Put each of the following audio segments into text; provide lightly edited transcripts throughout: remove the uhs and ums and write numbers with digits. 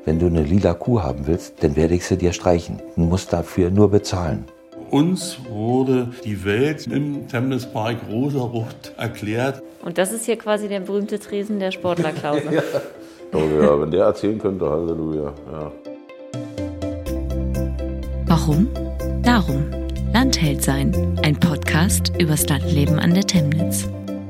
wenn du eine lila Kuh haben willst, dann werde ich sie dir streichen. Du musst dafür nur bezahlen. Uns wurde die Welt im Temnispark rosarot erklärt. Und das ist hier quasi der berühmte Tresen der Sportlerklause. Ja. Oh ja, wenn der erzählen könnte, Halleluja. Ja. Warum? Darum. Landheld sein. Ein Podcast übers Landleben an der Temnitz.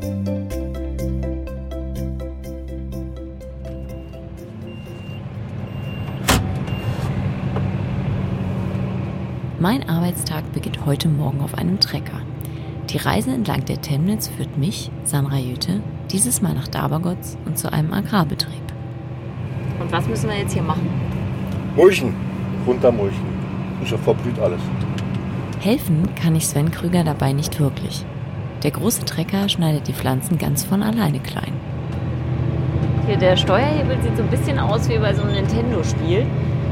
Mein Arbeitstag beginnt heute Morgen auf einem Trecker. Die Reise entlang der Temnitz führt mich, Sandra Jöte, dieses Mal nach Dabergotz und zu einem Agrarbetrieb. Und was müssen wir jetzt hier machen? Mulchen, runtermulchen. Und schon verblüht alles. Helfen kann ich Sven Krüger dabei nicht wirklich. Der große Trecker schneidet die Pflanzen ganz von alleine klein. Hier, der Steuerhebel sieht so ein bisschen aus wie bei so einem Nintendo-Spiel.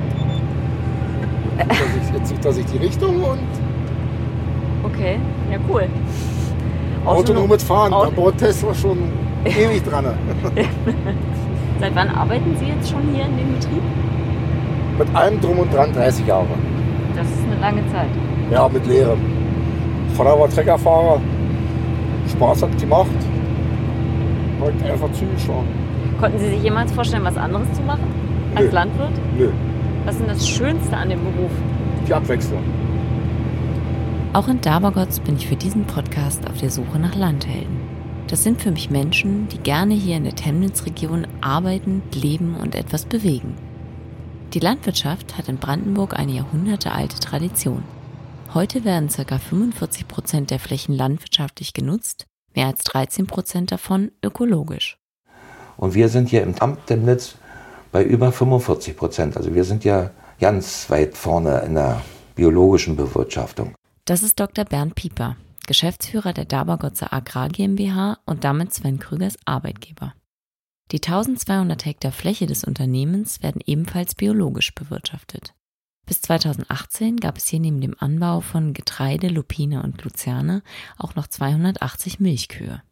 Jetzt sieht er sich die Richtung und Okay, ja cool. autonomes Fahren. Da baut Tesla schon ewig dran. Seit wann arbeiten Sie jetzt schon hier in dem Betrieb? Mit allem drum und dran 30 Jahre. Das ist eine lange Zeit. Ja, mit Lehre. Vater war Treckerfahrer. Spaß hat gemacht. Heute einfach zugeschlagen. Konnten Sie sich jemals vorstellen, was anderes zu machen? Als Nö. Landwirt? Nö, Was ist denn das Schönste an dem Beruf? die Abwechslung. Auch in Dabergotz bin ich für diesen Podcast auf der Suche nach Landhelden. Das sind für mich Menschen, die gerne hier in der Temnitz-Region arbeiten, leben und etwas bewegen. Die Landwirtschaft hat in Brandenburg eine jahrhundertealte Tradition. Heute werden ca. 45% der Flächen landwirtschaftlich genutzt, mehr als 13% davon ökologisch. Und wir sind hier im Amt Temnitz bei über 45%. Also wir sind ja ganz weit vorne in der biologischen Bewirtschaftung. Das ist Dr. Bernd Pieper, Geschäftsführer der Dabergotzer Agrar GmbH und damit Sven Krügers Arbeitgeber. Die 1200 Hektar Fläche des Unternehmens werden ebenfalls biologisch bewirtschaftet. Bis 2018 gab es hier neben dem Anbau von Getreide, Lupine und Luzerne auch noch 280 Milchkühe.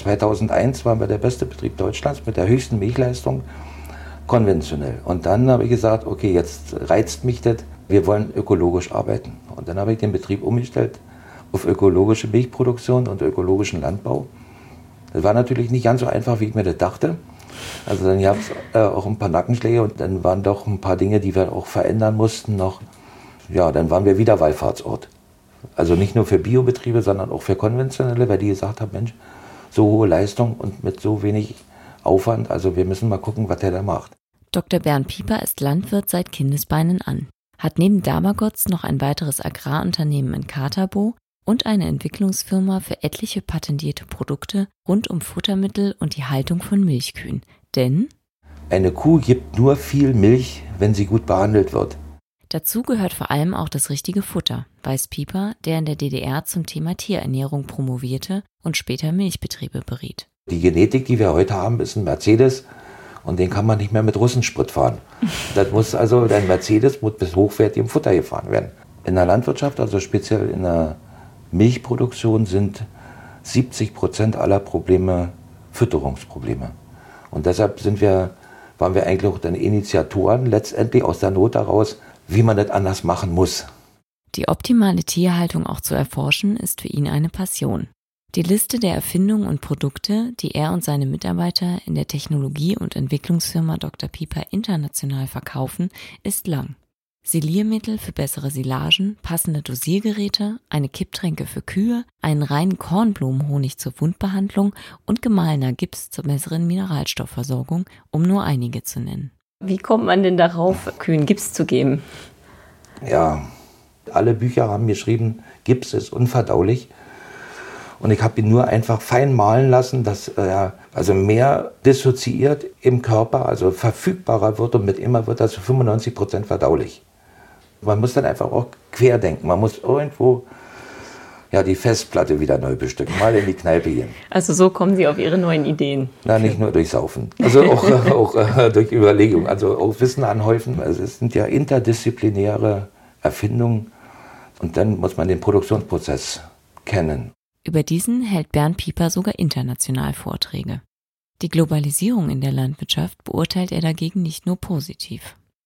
2001 waren wir der beste Betrieb Deutschlands mit der höchsten Milchleistung, konventionell. Und dann habe ich gesagt, okay, jetzt reizt mich das, wir wollen ökologisch arbeiten. Und dann habe ich den Betrieb umgestellt auf ökologische Milchproduktion und ökologischen Landbau. Das war natürlich nicht ganz so einfach, wie ich mir das dachte. Also dann gab es auch ein paar Nackenschläge und dann waren doch ein paar Dinge, die wir auch verändern mussten noch. Ja, dann waren wir wieder Wallfahrtsort. Also nicht nur für Biobetriebe, sondern auch für konventionelle, weil die gesagt haben, Mensch, so hohe Leistung und mit so wenig Aufwand, also wir müssen mal gucken, was der da macht. Dr. Bernd Pieper ist Landwirt seit Kindesbeinen an, hat neben Dabergotz noch ein weiteres Agrarunternehmen in Katerbo und eine Entwicklungsfirma für etliche patentierte Produkte rund um Futtermittel und die Haltung von Milchkühen. Denn eine Kuh gibt nur viel Milch, wenn sie gut behandelt wird. dazu gehört vor allem auch das richtige Futter, weiß Pieper, der in der DDR zum Thema Tierernährung promovierte und später Milchbetriebe beriet. Die Genetik, die wir heute haben, ist ein Mercedes und den kann man nicht mehr mit Russensprit fahren. Das muss also, ein Mercedes muss bis hochwertigem Futter gefahren werden. In der Landwirtschaft, also speziell in der Milchproduktion, sind 70% aller Probleme Fütterungsprobleme. Und deshalb waren wir eigentlich auch dann Initiatoren, letztendlich aus der Not heraus, wie man das anders machen muss. Die optimale Tierhaltung auch zu erforschen, ist für ihn eine Passion. Die Liste der Erfindungen und Produkte, die er und seine Mitarbeiter in der Technologie- und Entwicklungsfirma Dr. Pieper international verkaufen, ist lang. Siliermittel für bessere Silagen, passende Dosiergeräte, eine Kipptränke für Kühe, einen reinen Kornblumenhonig zur Wundbehandlung und gemahlener Gips zur besseren Mineralstoffversorgung, um nur einige zu nennen. Wie kommt man denn darauf, Kühen Gips zu geben? Ja, alle Bücher haben geschrieben, Gips ist unverdaulich. Und ich habe ihn nur einfach fein mahlen lassen, dass er also mehr dissoziiert im Körper, also verfügbarer wird und mit immer wird er zu 95% verdaulich. Man muss dann einfach auch querdenken. Man muss irgendwo die Festplatte wieder neu bestücken, mal in die Kneipe gehen. Also so kommen Sie auf Ihre neuen Ideen? Na, nicht nur durch Saufen, also auch durch Überlegung, also auch Wissen anhäufen. Also es sind ja interdisziplinäre Erfindungen und dann muss man den Produktionsprozess kennen. Über diesen hält Bernd Pieper sogar international Vorträge. Die Globalisierung in der Landwirtschaft beurteilt er dagegen nicht nur positiv.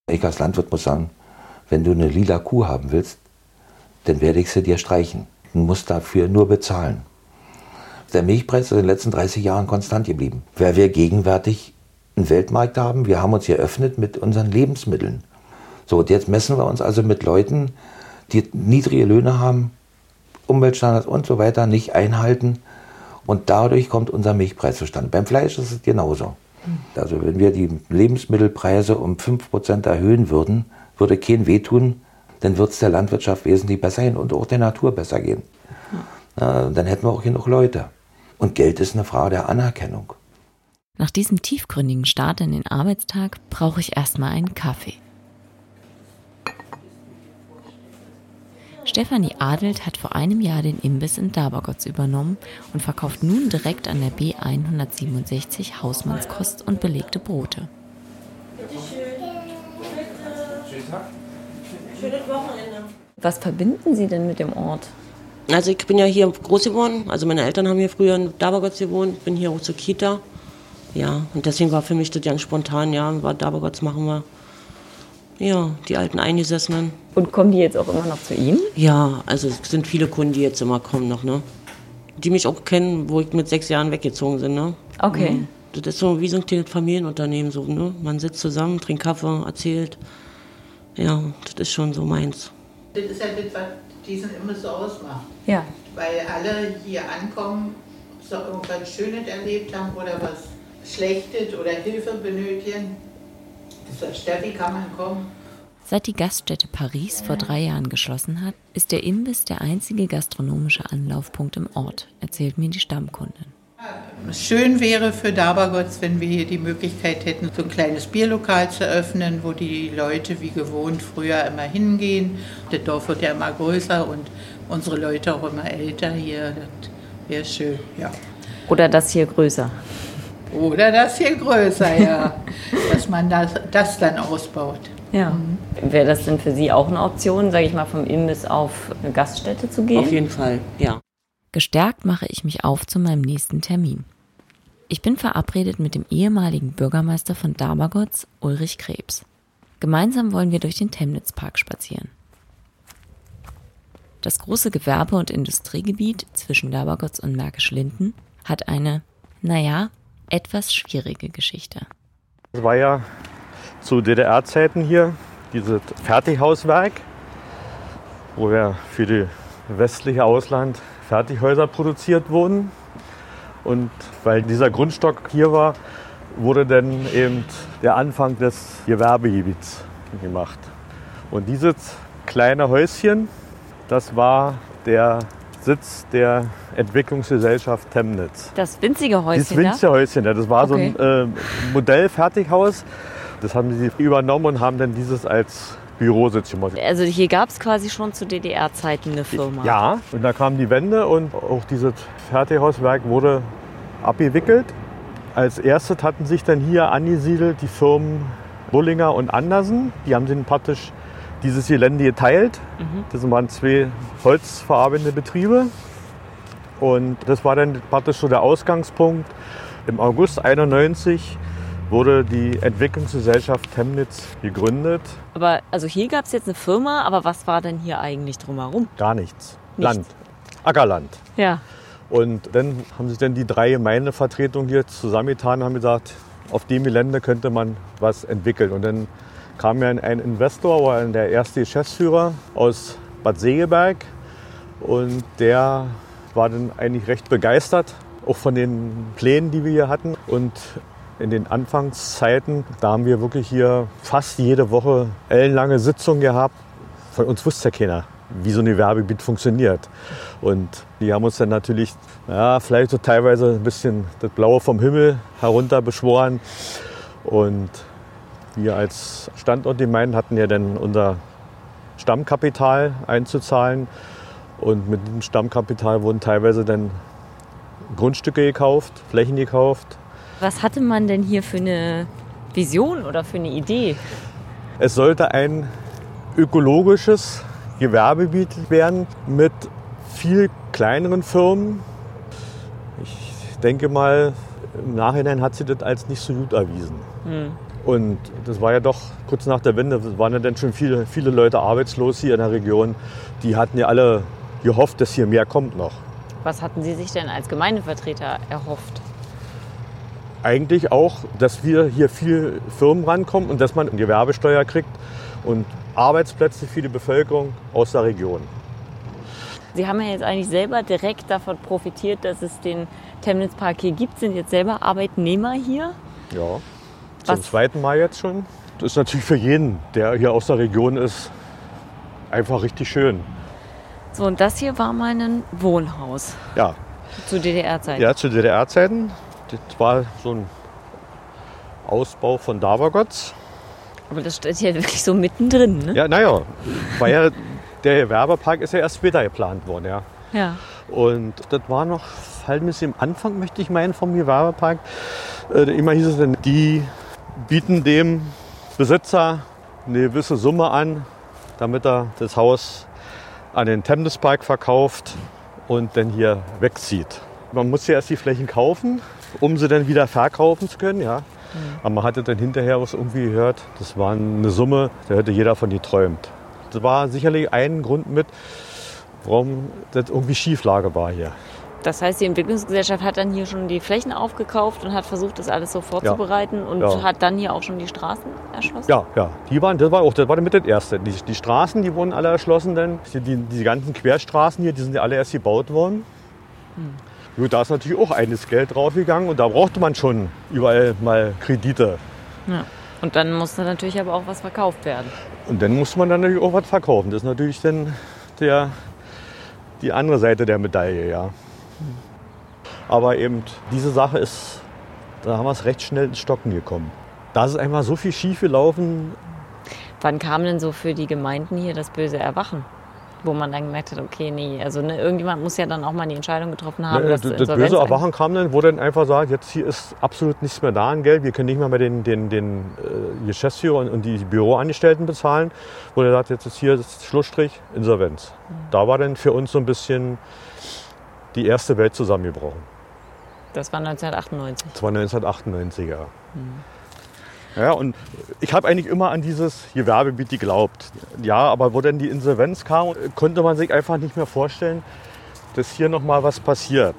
Ich als Landwirt muss sagen, wenn du eine lila Kuh haben willst, dann werde ich sie dir streichen. Du musst dafür nur bezahlen. Der Milchpreis ist in den letzten 30 Jahren konstant geblieben, weil wir gegenwärtig einen Weltmarkt haben. Wir haben uns geöffnet mit unseren Lebensmitteln. So, und jetzt messen wir uns also mit Leuten, die niedrige Löhne haben, Umweltstandards und so weiter nicht einhalten. Und dadurch kommt unser Milchpreis zustande. Beim Fleisch ist es genauso. Also wenn wir die Lebensmittelpreise um 5% erhöhen würden, würde kein wehtun, dann wird es der Landwirtschaft wesentlich besser gehen und auch der Natur besser gehen. Dann hätten wir auch genug Leute. Und Geld ist eine Frage der Anerkennung. Nach diesem tiefgründigen Start in den Arbeitstag brauche ich erstmal einen Kaffee. Stefanie Adelt hat vor einem Jahr den Imbiss in Dabergotz übernommen und verkauft nun direkt an der B167 Hausmannskost und belegte Brote. Schönes Wochenende. Was verbinden Sie denn mit dem Ort? Also ich bin ja hier groß geworden. Also meine Eltern haben hier früher in Dabergotz gewohnt. Bin hier auch zur Kita. Ja, und deswegen war für mich das ganz spontan. Ja, Dabergotz machen wir. Ja, die alten Eingesessenen. Und kommen die jetzt auch immer noch zu Ihnen? Ja, also es sind viele Kunden, die jetzt immer kommen noch, ne? Die mich auch kennen, wo ich mit 6 Jahren weggezogen bin, ne? Okay. Das ist so wie so ein kleines Familienunternehmen, so, ne? Man sitzt zusammen, trinkt Kaffee, erzählt. Ja, das ist schon so meins. Das ist ja das, was diesen immer so ausmacht. Ja. Weil alle hier ankommen, so irgendwas Schönes erlebt haben oder was Schlechtes oder Hilfe benötigen. Das sagt, wie kann man kommen? Seit die Gaststätte Paris vor 3 Jahren geschlossen hat, ist der Imbiss der einzige gastronomische Anlaufpunkt im Ort, erzählt mir die Stammkundin. Schön wäre für Dabergotz, wenn wir hier die Möglichkeit hätten, so ein kleines Bierlokal zu öffnen, wo die Leute wie gewohnt früher immer hingehen. Das Dorf wird ja immer größer und unsere Leute auch immer älter hier. Das wäre schön, ja. Oder das hier größer? Oder das hier größer, ja. Dass man das dann ausbaut. Ja. Wäre das denn für Sie auch eine Option, sage ich mal, vom Imbiss auf eine Gaststätte zu gehen? Auf jeden Fall, ja. Gestärkt mache ich mich auf zu meinem nächsten Termin. Ich bin verabredet mit dem ehemaligen Bürgermeister von Dabergotz, Ulrich Krebs. Gemeinsam wollen wir durch den Temnitzpark spazieren. Das große Gewerbe- und Industriegebiet zwischen Dabergotz und Märkisch-Linden hat eine, etwas schwierige Geschichte. Es war ja zu DDR-Zeiten hier dieses Fertighauswerk, wo ja für das westliche Ausland Fertighäuser produziert wurden. Und weil dieser Grundstock hier war, wurde dann eben der Anfang des Gewerbegebiets gemacht. Und dieses kleine Häuschen, das war der Sitz der Entwicklungsgesellschaft Temnitz. Das winzige Häuschen, Dieses winzige Häuschen, das war so ein Modellfertighaus. Das haben sie übernommen und haben dann dieses als Bürositz gemacht. Also hier gab es quasi schon zu DDR-Zeiten eine Firma. Ja, und da kam die Wende und auch dieses Fertighauswerk wurde abgewickelt. Als erstes hatten sich dann hier angesiedelt die Firmen Bullinger und Andersen. Die haben sich praktisch dieses Gelände geteilt. Das waren 2 holzverarbeitende Betriebe. Und das war dann praktisch so der Ausgangspunkt. Im August 1991 wurde die Entwicklungsgesellschaft Temnitz gegründet. Aber also hier gab es jetzt eine Firma, aber was war denn hier eigentlich drumherum? Gar nichts. Land. Ackerland. Ja. Und dann haben sich dann die 3 Gemeindevertretungen hier zusammengetan und haben gesagt, auf dem Gelände könnte man was entwickeln. Und dann kam ja ein Investor, war der erste Geschäftsführer aus Bad Segeberg. Und der war dann eigentlich recht begeistert, auch von den Plänen, die wir hier hatten. Und in den Anfangszeiten, da haben wir wirklich hier fast jede Woche ellenlange Sitzungen gehabt. Von uns wusste ja keiner, wie so ein Gewerbegebiet funktioniert. Und die haben uns dann natürlich, vielleicht so teilweise ein bisschen das Blaue vom Himmel herunter beschworen. Und wir als Standortgemeinde hatten ja dann unser Stammkapital einzuzahlen. Und mit dem Stammkapital wurden teilweise dann Grundstücke gekauft, Flächen gekauft. Was hatte man denn hier für eine Vision oder für eine Idee? Es sollte ein ökologisches Gewerbegebiet werden mit viel kleineren Firmen. Ich denke mal, im Nachhinein hat sich das als nicht so gut erwiesen. Und das war ja doch kurz nach der Wende, waren ja dann schon viele Leute arbeitslos hier in der Region. Die hatten ja alle gehofft, dass hier mehr kommt noch. Was hatten Sie sich denn als Gemeindevertreter erhofft? Eigentlich auch, dass wir hier viele Firmen rankommen und dass man eine Gewerbesteuer kriegt und Arbeitsplätze für die Bevölkerung aus der Region. Sie haben ja jetzt eigentlich selber direkt davon profitiert, dass es den Temnitz-Park hier gibt. Sind jetzt selber Arbeitnehmer hier? Ja, zum zweiten Mal jetzt schon. Das ist natürlich für jeden, der hier aus der Region ist, einfach richtig schön. So, und das hier war mal ein Wohnhaus. Ja. Zu DDR-Zeiten? Ja, zu DDR-Zeiten. Das war so ein Ausbau von Dabergotz. Aber das steht hier wirklich so mittendrin, ne? Ja, naja, weil ja der Gewerbepark ist ja erst später geplant worden, ja. Ja. Und das war noch halt ein bisschen am Anfang, möchte ich meinen, vom Gewerbepark. Immer hieß es dann, die bieten dem Besitzer eine gewisse Summe an, damit er das Haus an den Temnitz-Park verkauft und dann hier wegzieht. Man muss ja erst die Flächen kaufen, um sie dann wieder verkaufen zu können, ja. Aber man hatte dann hinterher was irgendwie gehört, das war eine Summe, da hätte jeder von geträumt. Das war sicherlich ein Grund mit, warum das irgendwie Schieflage war hier. Das heißt, die Entwicklungsgesellschaft hat dann hier schon die Flächen aufgekauft und hat versucht, das alles so vorzubereiten und hat dann hier auch schon die Straßen erschlossen? Ja, das war damit das Erste. Die Straßen, die wurden alle erschlossen, denn die ganzen Querstraßen hier, die sind ja alle erst gebaut worden. Gut, da ist natürlich auch einiges Geld draufgegangen und da brauchte man schon überall mal Kredite. Ja. Und dann musste natürlich aber auch was verkauft werden. Und dann musste man dann natürlich auch was verkaufen. Das ist natürlich dann die andere Seite der Medaille, ja. Aber eben diese Sache ist, da haben wir es recht schnell ins Stocken gekommen. Da ist einfach so viel schief gelaufen. Wann kam denn so für die Gemeinden hier das böse Erwachen? Wo man dann gemerkt hat, okay, nee, also irgendjemand muss ja dann auch mal die Entscheidung getroffen haben. Das böse Erwachen kam dann, wo dann einfach sagt, jetzt hier ist absolut nichts mehr da an Geld. Wir können nicht mehr bei den Geschäftsführer und die Büroangestellten bezahlen. Wo der sagt, jetzt ist hier das Schlussstrich, Insolvenz. Da war dann für uns so ein bisschen die erste Welt zusammengebrochen. Das war 1998? Das war 1998, ja. Ja, und ich habe eigentlich immer an dieses Gewerbegebiet geglaubt. Ja, aber wo dann die Insolvenz kam, konnte man sich einfach nicht mehr vorstellen, dass hier noch mal was passiert.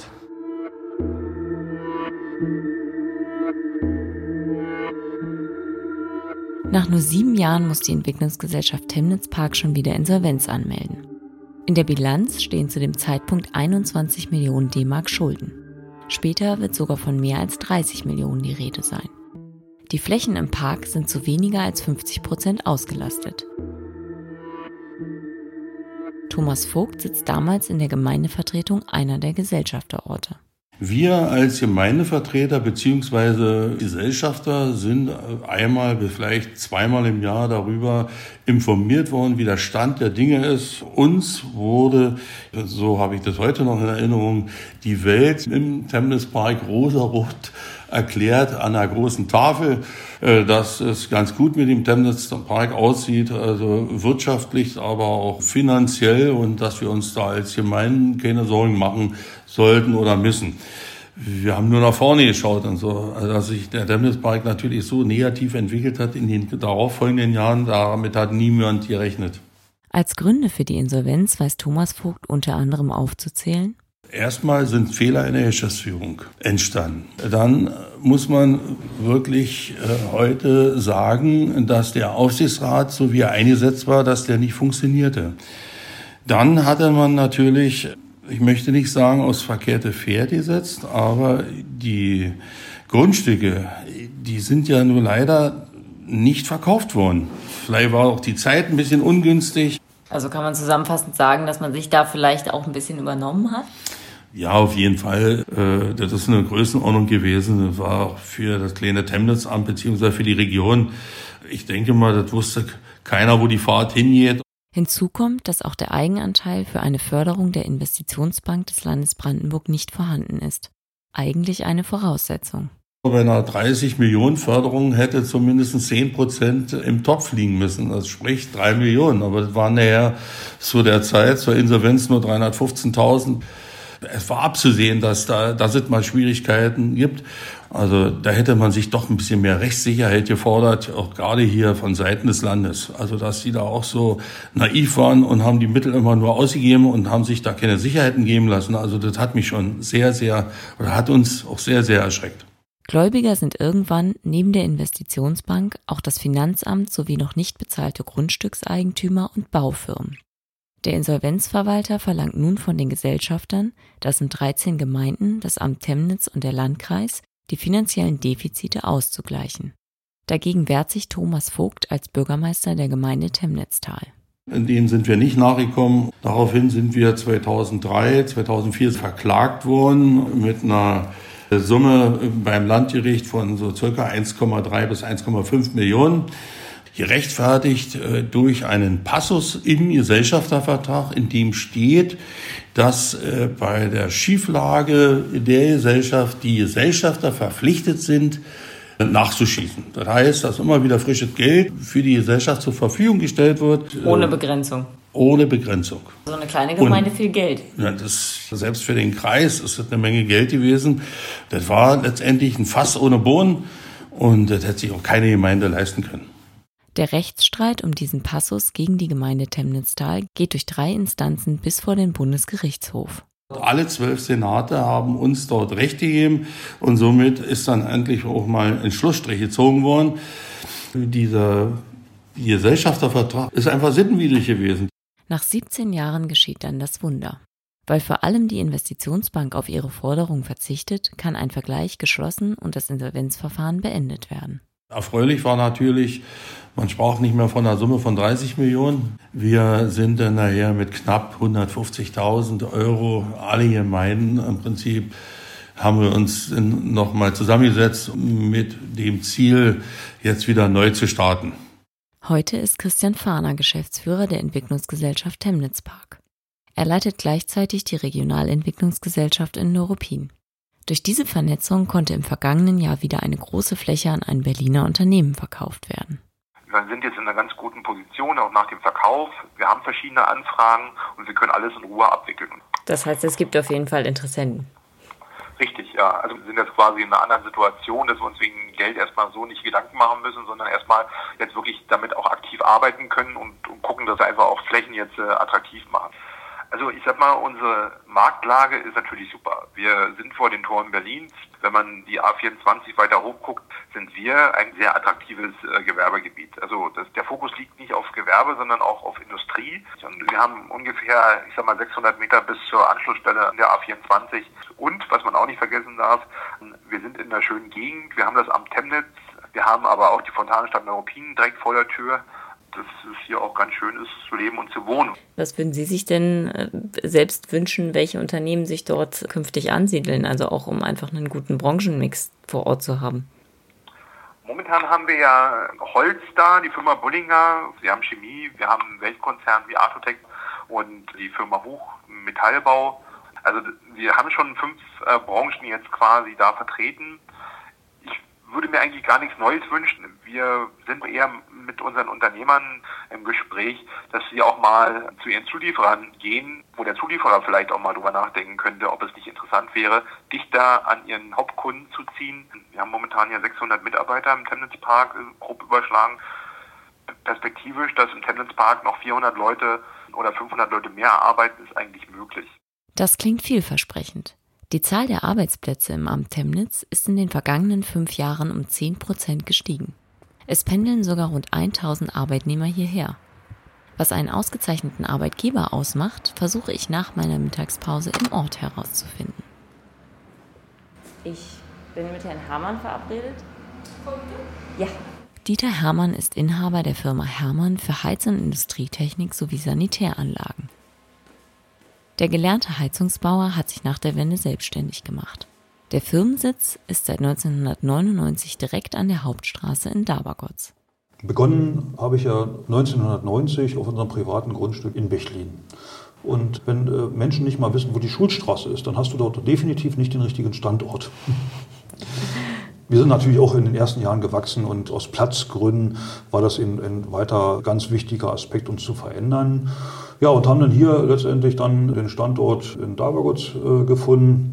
Nach nur 7 Jahren muss die Entwicklungsgesellschaft Temnitz-Park schon wieder Insolvenz anmelden. In der Bilanz stehen zu dem Zeitpunkt 21 Millionen D-Mark Schulden. Später wird sogar von mehr als 30 Millionen die Rede sein. Die Flächen im Park sind zu weniger als 50% ausgelastet. Thomas Vogt sitzt damals in der Gemeindevertretung einer der Gesellschafterorte. Wir als Gemeindevertreter bzw. Gesellschafter sind einmal bis vielleicht zweimal im Jahr darüber informiert worden, wie der Stand der Dinge ist. Uns wurde, so habe ich das heute noch in Erinnerung, die Welt im Temnitz-Park rosarot erklärt an einer großen Tafel, dass es ganz gut mit dem Temnitz-Park aussieht, also wirtschaftlich, aber auch finanziell, und dass wir uns da als Gemeinden keine Sorgen machen sollten oder müssen. Wir haben nur nach vorne geschaut und so, also dass sich der Temnitz-Park natürlich so negativ entwickelt hat in den darauffolgenden Jahren, damit hat niemand gerechnet. Als Gründe für die Insolvenz weiß Thomas Vogt unter anderem aufzuzählen: Erstmal sind Fehler in der Geschäftsführung entstanden. Dann muss man wirklich heute sagen, dass der Aufsichtsrat, so wie er eingesetzt war, dass der nicht funktionierte. Dann hatte man natürlich, ich möchte nicht sagen, aufs verkehrte Pferd gesetzt, aber die Grundstücke, die sind ja nur leider nicht verkauft worden. Vielleicht war auch die Zeit ein bisschen ungünstig. Also kann man zusammenfassend sagen, dass man sich da vielleicht auch ein bisschen übernommen hat? Ja, auf jeden Fall. Das ist eine Größenordnung gewesen. Das war auch für das kleine Temnitz-Amt beziehungsweise für die Region. Ich denke mal, das wusste keiner, wo die Fahrt hingeht. Hinzu kommt, dass auch der Eigenanteil für eine Förderung der Investitionsbank des Landes Brandenburg nicht vorhanden ist. Eigentlich eine Voraussetzung. Bei einer 30 Millionen Förderung hätte zumindest 10% im Topf liegen müssen. Das spricht 3 Millionen. Aber es waren nachher zu der Zeit, zur Insolvenz, nur 315.000. Es war abzusehen, dass es mal Schwierigkeiten gibt. Also da hätte man sich doch ein bisschen mehr Rechtssicherheit gefordert, auch gerade hier von Seiten des Landes. Also dass die da auch so naiv waren und haben die Mittel immer nur ausgegeben und haben sich da keine Sicherheiten geben lassen. Also das hat mich schon hat uns auch sehr, sehr erschreckt. Gläubiger sind irgendwann neben der Investitionsbank auch das Finanzamt sowie noch nicht bezahlte Grundstückseigentümer und Baufirmen. Der Insolvenzverwalter verlangt nun von den Gesellschaftern, das sind 13 Gemeinden, das Amt Temnitz und der Landkreis, die finanziellen Defizite auszugleichen. Dagegen wehrt sich Thomas Vogt als Bürgermeister der Gemeinde Temnitztal. In denen sind wir nicht nachgekommen. Daraufhin sind wir 2004 verklagt worden mit einer Summe beim Landgericht von so circa 1,3 bis 1,5 Millionen. Gerechtfertigt durch einen Passus im Gesellschaftervertrag, in dem steht, dass bei der Schieflage der Gesellschaft die Gesellschafter verpflichtet sind, nachzuschießen. Das heißt, dass immer wieder frisches Geld für die Gesellschaft zur Verfügung gestellt wird. Ohne Begrenzung. Ohne Begrenzung. So eine kleine Gemeinde viel Geld. Ja, selbst für den Kreis ist das eine Menge Geld gewesen. Das war letztendlich ein Fass ohne Boden und das hätte sich auch keine Gemeinde leisten können. Der Rechtsstreit um diesen Passus gegen die Gemeinde Temnitztal geht durch 3 Instanzen bis vor den Bundesgerichtshof. Alle 12 Senate haben uns dort Recht gegeben und somit ist dann endlich auch mal ein Schlussstrich gezogen worden. Dieser Gesellschaftervertrag ist einfach sittenwidrig gewesen. Nach 17 Jahren geschieht dann das Wunder. Weil vor allem die Investitionsbank auf ihre Forderung verzichtet, kann ein Vergleich geschlossen und das Insolvenzverfahren beendet werden. Erfreulich war natürlich, man sprach nicht mehr von einer Summe von 30 Millionen. Wir sind dann nachher mit knapp 150.000 Euro, alle Gemeinden im Prinzip, haben wir uns nochmal zusammengesetzt mit dem Ziel, jetzt wieder neu zu starten. Heute ist Christian Fahner Geschäftsführer der Entwicklungsgesellschaft Temnitz Park. Er leitet gleichzeitig die Regionalentwicklungsgesellschaft in Neuruppin. Durch diese Vernetzung konnte im vergangenen Jahr wieder eine große Fläche an ein Berliner Unternehmen verkauft werden. Wir sind jetzt in einer ganz guten Position, auch nach dem Verkauf. Wir haben verschiedene Anfragen und wir können alles in Ruhe abwickeln. Das heißt, es gibt auf jeden Fall Interessenten. Richtig, ja. Also wir sind jetzt quasi in einer anderen Situation, dass wir uns wegen Geld erstmal so nicht Gedanken machen müssen, sondern erstmal jetzt wirklich damit auch aktiv arbeiten können und gucken, dass wir einfach auch Flächen jetzt attraktiv machen. Also ich sag mal, unsere Marktlage ist natürlich super. Wir sind vor den Toren Berlins. Wenn man die A24 weiter hochguckt, sind wir ein sehr attraktives Gewerbegebiet. Also der Fokus liegt nicht auf Gewerbe, sondern auch auf Industrie. Und wir haben ungefähr, 600 Meter bis zur Anschlussstelle an der A24. Und, was man auch nicht vergessen darf, wir sind in einer schönen Gegend. Wir haben das Amt Temnitz. Wir haben aber auch die Fontanenstadt Neuruppin direkt vor der Tür. Dass es hier auch ganz schön ist zu leben und zu wohnen. Was würden Sie sich denn selbst wünschen, welche Unternehmen sich dort künftig ansiedeln? Also auch um einfach einen guten Branchenmix vor Ort zu haben. Momentan haben wir ja Holz da, die Firma Bullinger, wir haben Chemie, wir haben Weltkonzerne wie Artotec und die Firma Huch Metallbau. Also wir haben schon 5 Branchen jetzt quasi da vertreten. Ich würde mir eigentlich gar nichts Neues wünschen. Wir sind eher mit unseren Unternehmern im Gespräch, dass sie auch mal zu ihren Zulieferern gehen, wo der Zulieferer vielleicht auch mal drüber nachdenken könnte, ob es nicht interessant wäre, dichter an ihren Hauptkunden zu ziehen. Wir haben momentan ja 600 Mitarbeiter im Temnitz Park, grob überschlagen. Perspektivisch, dass im Temnitz Park noch 400 Leute oder 500 Leute mehr arbeiten, ist eigentlich möglich. Das klingt vielversprechend. Die Zahl der Arbeitsplätze im Amt Temnitz ist in den vergangenen 5 Jahren um 10% gestiegen. Es pendeln sogar rund 1000 Arbeitnehmer hierher. Was einen ausgezeichneten Arbeitgeber ausmacht, versuche ich nach meiner Mittagspause im Ort herauszufinden. Ich bin mit Herrn Hermann verabredet. Ja. Dieter Hermann ist Inhaber der Firma Hermann für Heiz- und Industrietechnik sowie Sanitäranlagen. Der gelernte Heizungsbauer hat sich nach der Wende selbstständig gemacht. Der Firmensitz ist seit 1999 direkt an der Hauptstraße in Dabergotz. Begonnen habe ich ja 1990 auf unserem privaten Grundstück in Bechlin. Und wenn Menschen nicht mal wissen, wo die Schulstraße ist, dann hast du dort definitiv nicht den richtigen Standort. Wir sind natürlich auch in den ersten Jahren gewachsen und aus Platzgründen war das ein weiter ganz wichtiger Aspekt, uns zu verändern. Ja, und haben dann hier letztendlich dann den Standort in Dabergotz gefunden.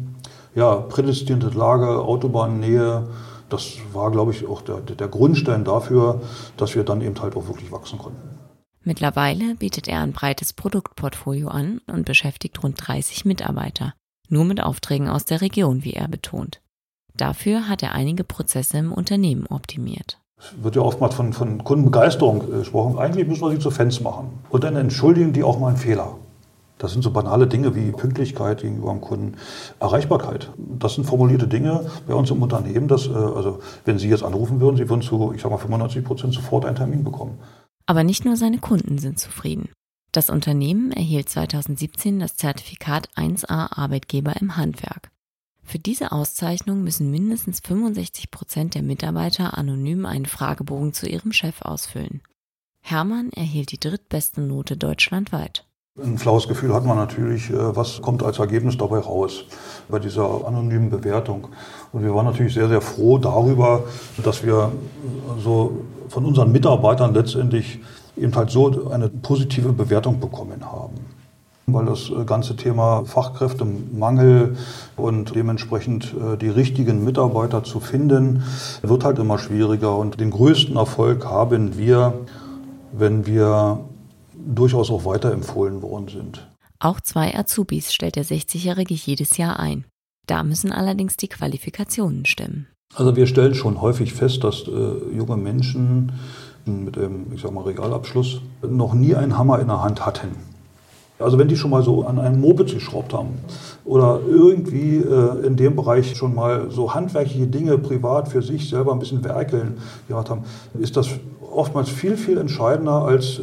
prädestinierte Lage, Autobahnnähe, das war, glaube ich, auch der Grundstein dafür, dass wir dann eben halt auch wirklich wachsen konnten. Mittlerweile bietet er ein breites Produktportfolio an und beschäftigt rund 30 Mitarbeiter, nur mit Aufträgen aus der Region, wie er betont. Dafür hat er einige Prozesse im Unternehmen optimiert. Es wird ja oftmals von Kundenbegeisterung gesprochen. Eigentlich müssen wir sie zu Fans machen. Und dann entschuldigen die auch mal einen Fehler. Das sind so banale Dinge wie Pünktlichkeit gegenüber dem Kunden, Erreichbarkeit. Das sind formulierte Dinge bei uns im Unternehmen, dass, also wenn Sie jetzt anrufen würden, Sie würden zu, 95% sofort einen Termin bekommen. Aber nicht nur seine Kunden sind zufrieden. Das Unternehmen erhielt 2017 das Zertifikat 1A Arbeitgeber im Handwerk. Für diese Auszeichnung müssen mindestens 65% der Mitarbeiter anonym einen Fragebogen zu ihrem Chef ausfüllen. Hermann erhielt die drittbeste Note deutschlandweit. Ein flaues Gefühl hat man natürlich, was kommt als Ergebnis dabei raus bei dieser anonymen Bewertung. Und wir waren natürlich sehr, sehr froh darüber, dass wir so von unseren Mitarbeitern letztendlich eben halt so eine positive Bewertung bekommen haben. Weil das ganze Thema Fachkräftemangel und dementsprechend die richtigen Mitarbeiter zu finden, wird halt immer schwieriger. Und den größten Erfolg haben wir, wenn wir durchaus auch weiterempfohlen worden sind. Auch 2 Azubis stellt der 60-Jährige jedes Jahr ein. Da müssen allerdings die Qualifikationen stimmen. Also wir stellen schon häufig fest, dass junge Menschen mit einem, Realabschluss noch nie einen Hammer in der Hand hatten. Also wenn die schon mal so an einem Moped geschraubt haben oder irgendwie in dem Bereich schon mal so handwerkliche Dinge privat für sich selber ein bisschen werkeln gemacht haben, ist das oftmals viel, viel entscheidender als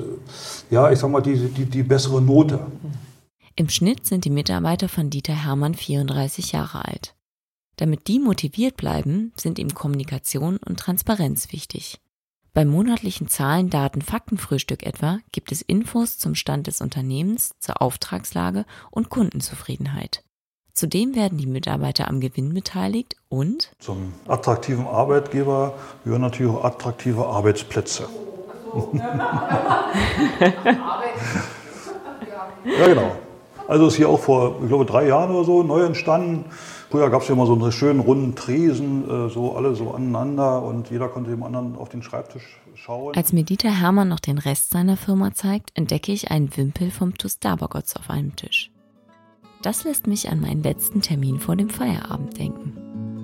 die bessere Note. Im Schnitt sind die Mitarbeiter von Dieter Hermann 34 Jahre alt. Damit die motiviert bleiben, sind ihm Kommunikation und Transparenz wichtig. Beim monatlichen Zahlen-, Daten-, Faktenfrühstück etwa gibt es Infos zum Stand des Unternehmens, zur Auftragslage und Kundenzufriedenheit. Zudem werden die Mitarbeiter am Gewinn beteiligt und zum attraktiven Arbeitgeber gehören natürlich auch attraktive Arbeitsplätze. Ja, genau. Also ist hier auch vor, 3 Jahren oder so neu entstanden. Früher gab es ja immer so einen schönen runden Tresen, so alle so aneinander und jeder konnte dem anderen auf den Schreibtisch schauen. Als mir Dieter Hermann noch den Rest seiner Firma zeigt, entdecke ich einen Wimpel vom TuS Dabagots auf einem Tisch. Das lässt mich an meinen letzten Termin vor dem Feierabend denken.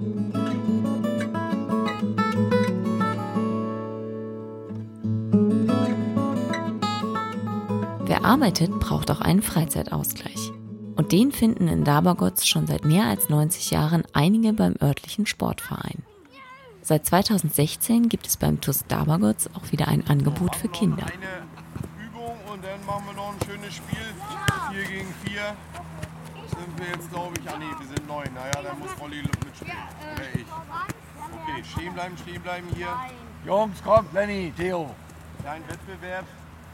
Wer arbeitet, braucht auch einen Freizeitausgleich. Und den finden in Dabagots schon seit mehr als 90 Jahren einige beim örtlichen Sportverein. Seit 2016 gibt es beim TuS Dabagots auch wieder ein Angebot für Kinder. Eine Übung und dann machen wir noch ein schönes Spiel. 4 gegen 4. Sind wir jetzt, glaube ich, wir sind 9. Naja, dann muss Rolli mitspielen. Oder ich. Okay, stehen bleiben hier. Jungs, kommt, Lenny, Theo. Kleinen Wettbewerb.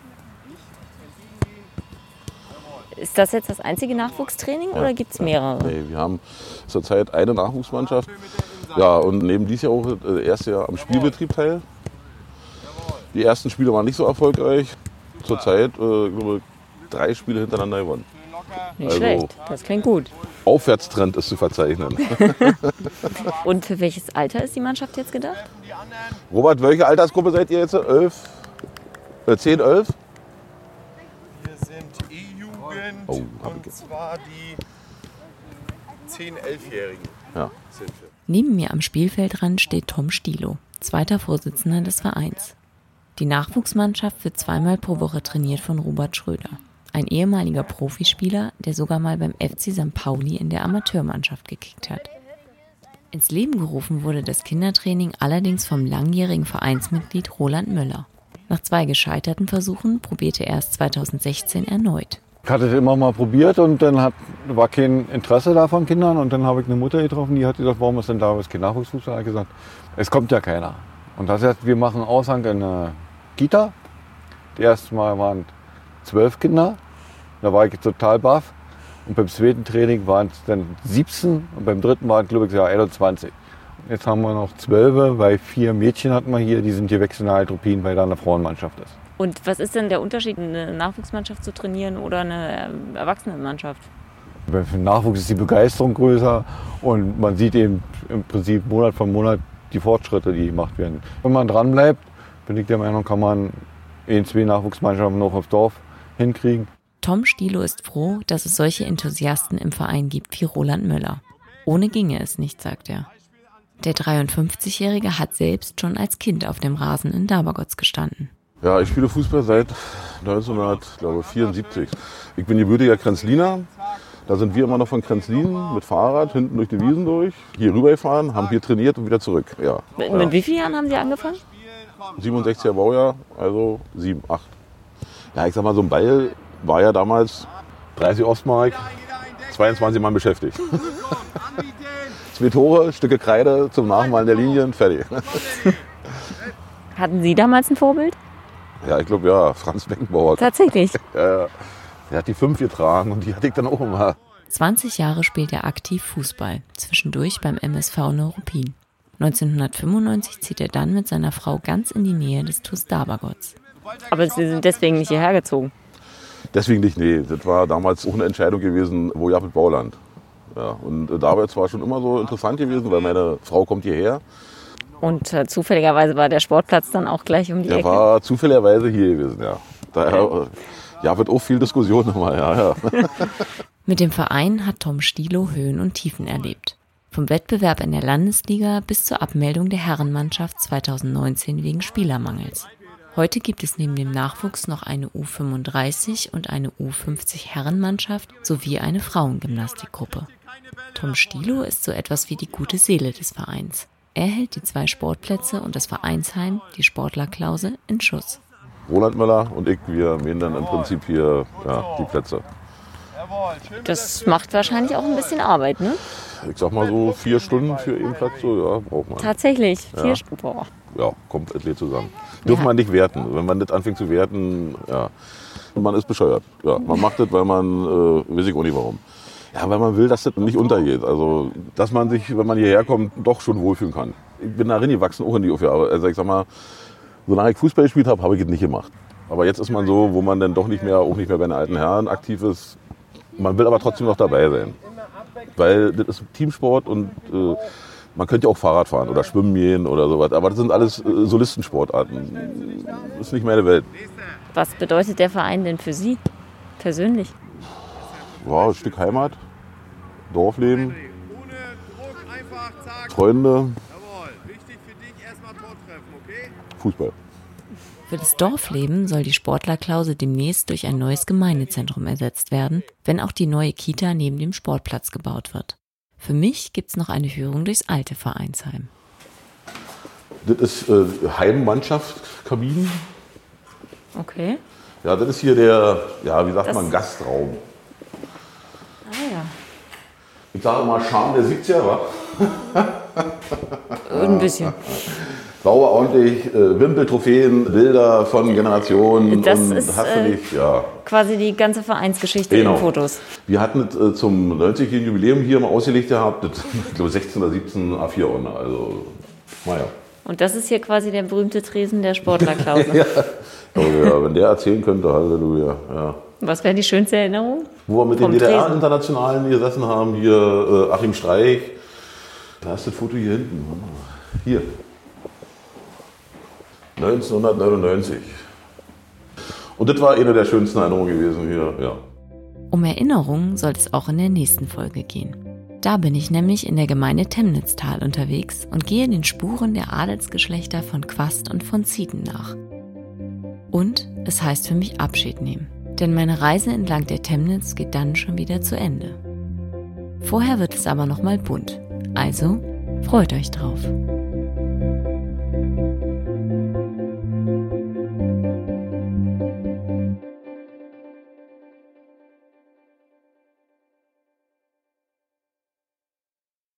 Ist das jetzt das einzige Nachwuchstraining oder gibt es mehrere? Nee, wir haben zurzeit eine Nachwuchsmannschaft. Ja, und nehmen dies Jahr auch das erste Jahr am Spielbetrieb teil. Die ersten Spiele waren nicht so erfolgreich. Zurzeit 3 Spiele hintereinander gewonnen. Nicht schlecht, das klingt gut. Aufwärtstrend ist zu verzeichnen. Und für welches Alter ist die Mannschaft jetzt gedacht? Robert, welche Altersgruppe seid ihr jetzt? 10, 11? Wir sind E-Jugend und zwar die 10-, 11-Jährigen. Ja. Neben mir am Spielfeldrand steht Tom Stilo, zweiter Vorsitzender des Vereins. Die Nachwuchsmannschaft wird 2-mal pro Woche trainiert von Robert Schröder, ein ehemaliger Profispieler, der sogar mal beim FC St. Pauli in der Amateurmannschaft gekickt hat. Ins Leben gerufen wurde das Kindertraining allerdings vom langjährigen Vereinsmitglied Roland Möller. Nach 2 gescheiterten Versuchen probierte er es 2016 erneut. Ich hatte es immer mal probiert und dann war kein Interesse da von Kindern. Und dann habe ich eine Mutter getroffen, die hat gesagt, warum ist denn da kein Nachwuchsfußball? Ich habe gesagt, es kommt ja keiner. Und das heißt, wir machen Aushang in einer Kita. Das erste Mal waren 12 Kinder. Da war ich total baff. Und beim zweiten Training waren es dann 17 und beim dritten waren es, glaube ich, 21. Jetzt haben wir noch 12, weil 4 Mädchen hatten wir hier, die sind hier wechselnde Truppinen, weil da eine Frauenmannschaft ist. Und was ist denn der Unterschied, eine Nachwuchsmannschaft zu trainieren oder eine Erwachsenenmannschaft? Für den Nachwuchs ist die Begeisterung größer und man sieht eben im Prinzip Monat für Monat die Fortschritte, die gemacht werden. Wenn man dran bleibt, bin ich der Meinung, kann man 1-2 Nachwuchsmannschaften noch aufs Dorf hinkriegen. Tom Stielow ist froh, dass es solche Enthusiasten im Verein gibt wie Roland Möller. Ohne ginge es nicht, sagt er. Der 53-Jährige hat selbst schon als Kind auf dem Rasen in Dabergotz gestanden. Ja, ich spiele Fußball seit 1974. Ich bin gebürtiger Krenzliner. Da sind wir immer noch von Krenzlin mit Fahrrad hinten durch die Wiesen durch, hier rübergefahren, haben hier trainiert und wieder zurück. Ja. Mit wie vielen Jahren haben Sie angefangen? 67er Baujahr, also 7, 8. Ja, ich sag mal, so ein Ball war ja damals 30 Ostmark, 22 Mann beschäftigt. 2 Tore, Stücke Kreide zum Nachmalen der Linien, fertig. Hatten Sie damals ein Vorbild? Ja, ich glaube ja, Franz Beckenbauer. Tatsächlich? Ja. Der hat die 5 getragen und die hatte ich dann auch immer. 20 Jahre spielt er aktiv Fußball, zwischendurch beim MSV Neuruppin. 1995 zieht er dann mit seiner Frau ganz in die Nähe des TuS Dabergotz. Aber Sie sind deswegen nicht hierher gezogen? Deswegen nicht, nee. Das war damals auch eine Entscheidung gewesen, wo ja mit Bauland. Ja, und Dabergotz war schon immer so interessant gewesen, weil meine Frau kommt hierher. Und zufälligerweise war der Sportplatz dann auch gleich um die Ecke? Der war zufälligerweise hier gewesen, ja. Daher wird auch viel Diskussion nochmal, ja. Mit dem Verein hat Tom Stielow Höhen und Tiefen erlebt. Vom Wettbewerb in der Landesliga bis zur Abmeldung der Herrenmannschaft 2019 wegen Spielermangels. Heute gibt es neben dem Nachwuchs noch eine U35 und eine U50 Herrenmannschaft sowie eine Frauengymnastikgruppe. Tom Stielow ist so etwas wie die gute Seele des Vereins. Er hält die 2 Sportplätze und das Vereinsheim, die Sportlerklause, in Schuss. Roland Möller und ich, wir mähen dann im Prinzip hier die Plätze. Das macht wahrscheinlich auch ein bisschen Arbeit, ne? Ich sag mal so 4 Stunden für einen Platz, so, ja, braucht man. Tatsächlich, 4 Stunden. Boah. Ja, kommt etwas zusammen. Dürfen man nicht werten. Wenn man das anfängt zu werten, ja, man ist bescheuert. Ja, man macht das, weil man, weiß ich auch nicht warum. Ja, weil man will, dass das nicht untergeht. Also, dass man sich, wenn man hierher kommt, doch schon wohlfühlen kann. Ich bin da reingewachsen, auch in die Aufgabe. Also ich sag mal, solange ich Fußball gespielt habe, habe ich es nicht gemacht. Aber jetzt ist man so, wo man dann doch nicht mehr, auch nicht mehr bei den alten Herren aktiv ist. Man will aber trotzdem noch dabei sein. Weil das ist Teamsport und man könnte ja auch Fahrrad fahren oder schwimmen gehen oder sowas. Aber das sind alles Solistensportarten. Das ist nicht meine Welt. Was bedeutet der Verein denn für Sie persönlich? Ja, ein Stück Heimat, Dorfleben, Freunde, Fußball. Für das Dorfleben soll die Sportlerklause demnächst durch ein neues Gemeindezentrum ersetzt werden, wenn auch die neue Kita neben dem Sportplatz gebaut wird. Für mich gibt's noch eine Führung durchs alte Vereinsheim. Das ist Heimmannschaft, Kabinen. Okay. Ja, das ist hier der, wie sagt man, Gastraum. Ah ja. Ich sage mal, Charme der 70er, wa? Ein bisschen. Sauber, ordentlich, Wimpeltrophäen, Bilder von Generationen. Das und ist hast du nicht, quasi die ganze Vereinsgeschichte in Fotos. Wir hatten zum 90-jährigen Jubiläum hier mal ausgelegt gehabt, ich glaube 16 oder 17 A4-Ordner, also naja. Und das ist hier quasi der berühmte Tresen der Sportlerklause. Ja, wenn der erzählen könnte, Halleluja. Ja. Was wäre die schönste Erinnerung? Wo wir mit den DDR-Internationalen gesessen haben, hier Achim Streich. Da ist das Foto hier hinten. Hier. 1999. Und das war eine der schönsten Erinnerungen gewesen hier, ja. Um Erinnerungen soll es auch in der nächsten Folge gehen. Da bin ich nämlich in der Gemeinde Temnitztal unterwegs und gehe den Spuren der Adelsgeschlechter von Quast und von Zieten nach. Und es heißt für mich Abschied nehmen, denn meine Reise entlang der Temnitz geht dann schon wieder zu Ende. Vorher wird es aber nochmal bunt, also freut euch drauf.